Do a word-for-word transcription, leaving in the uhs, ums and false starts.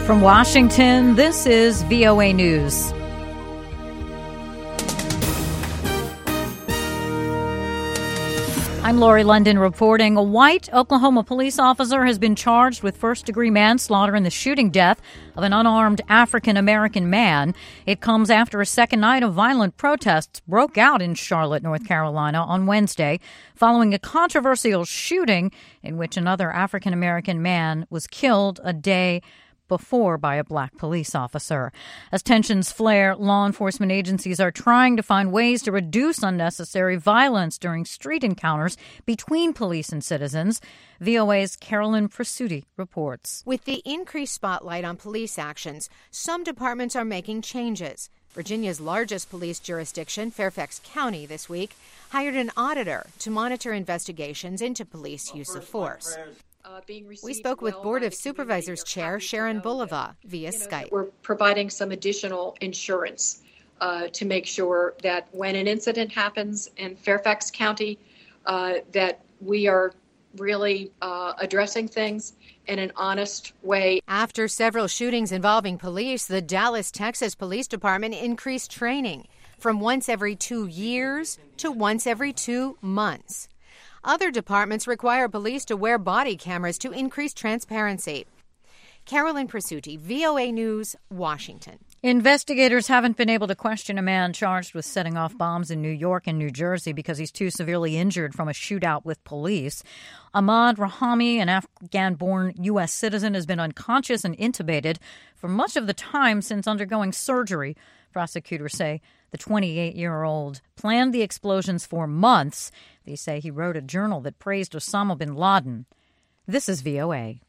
From Washington, this is V O A News. I'm Lori London reporting. A white Oklahoma police officer has been charged with first-degree manslaughter in the shooting death of an unarmed African-American man. It comes after a second night of violent protests broke out in Charlotte, North Carolina on Wednesday, following a controversial shooting in which another African-American man was killed a day before by a black police officer. As tensions flare, law enforcement agencies are trying to find ways to reduce unnecessary violence during street encounters between police and citizens. V O A's Carolyn Presutti reports. With the increased spotlight on police actions, some departments are making changes. Virginia's largest police jurisdiction, Fairfax County, this week hired an auditor to monitor investigations into police use of force. Uh, we spoke with well Board of Supervisors Chair Sharon Bulova via you know, Skype. We're providing some additional insurance uh, to make sure that when an incident happens in Fairfax County, uh, that we are really uh, addressing things in an honest way. After several shootings involving police, the Dallas, Texas Police Department increased training from once every two years to once every two months. Other departments require police to wear body cameras to increase transparency. Carolyn Presutti, V O A News, Washington. Investigators haven't been able to question a man charged with setting off bombs in New York and New Jersey because he's too severely injured from a shootout with police. Ahmad Rahami, an Afghan-born U S citizen, has been unconscious and intubated for much of the time since undergoing surgery. Prosecutors say the twenty-eight-year-old planned the explosions for months. They say he wrote a journal that praised Osama bin Laden. This is V O A.